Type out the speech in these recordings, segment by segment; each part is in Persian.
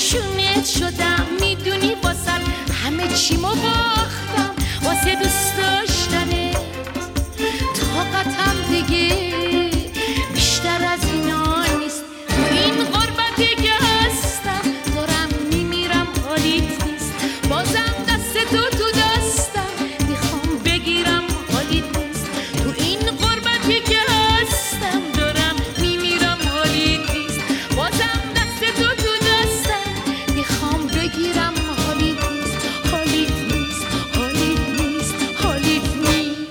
عاشقت شدم میدونی واسه همه چیمو باختم واسه دوست داشتنه طاقتم دیگه بیشتر از اینا نیست تو این غربتی که هستم دارم میمیرم حالیت نیست بازم دست تو دستم میخوام بگیرم حالیت نیست تو این غربتی که هستم دارم میمیرم حالیت نیست بازم دست تو دستم میخوام بگیرم حالیت نیست حالیت نیست حالیت نیست حالیت نیست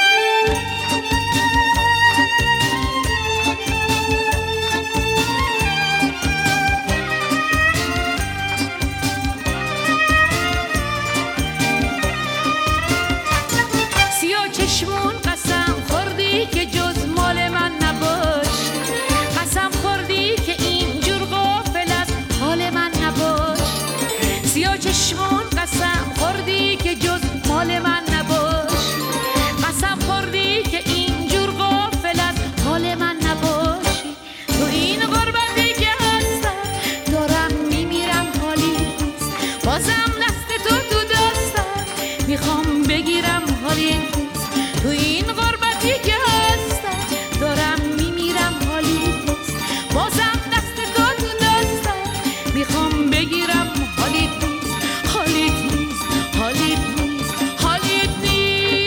سیاه چشمون قسم خوردی که جز مال من نباش قسم خوردی که اینجور غافل از حال من نباش سیاه چشمون قسم خوردی که جز مال من نباش قسم خوردی که اینجور غافل از حال من نباشی تو این غربتی که هستم دارم میمیرم حالی نیست بازم دست تو دستم میخوام بگیرم حالی نیست تو این غربتی که هستم دارم میمیرم حالی نیست بازم دست تو دستم میخوام بگیرم حالی نیست حالی نیست حالی نیست حالی نیست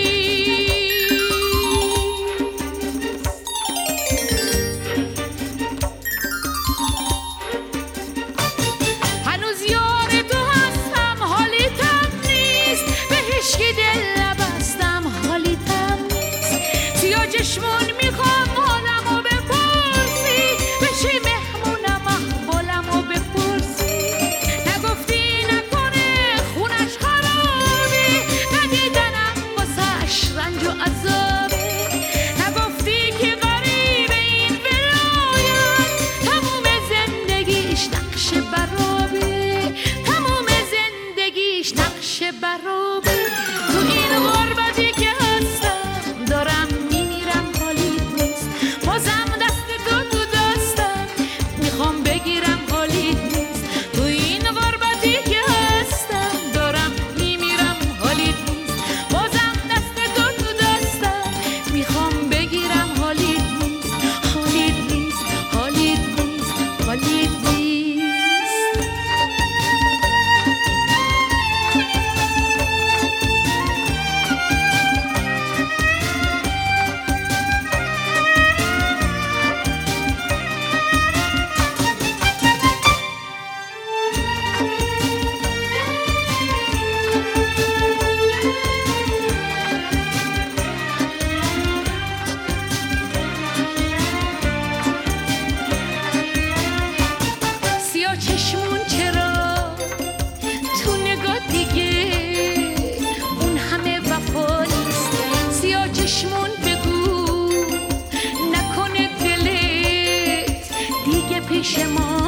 هنوز یار تو هستم حالیتم نیست به هیچکی دل نبستم حالیتم نیست سیاه چشمون میخوام حالمو بپرسی بشی مهمونم احوالمو بپرسی نگفتی نکنه خونش خرابه ندیدنم واسش رنج و عذابه نگفتی که غریب این ولایت تموم زندگیش نقش برابه تموم زندگیش نقش برابه تو این غربتی که هستم دارم میمیرم حالیت نیست بازم دست تو دستم میخوام بگیرم حالیت نیست تو این غربتی که هستم دارم میمیرم حالیت نیست بازم دست تو دستم میخوام بگیرم حالیت نیست حالیت نیست حالیت نیست حالیت نیست سیاه چشمون چرا تو نگاه دیگه اون همه وفا نیست سیاه چشمون بگو نکنه دلت دیگه پیش ما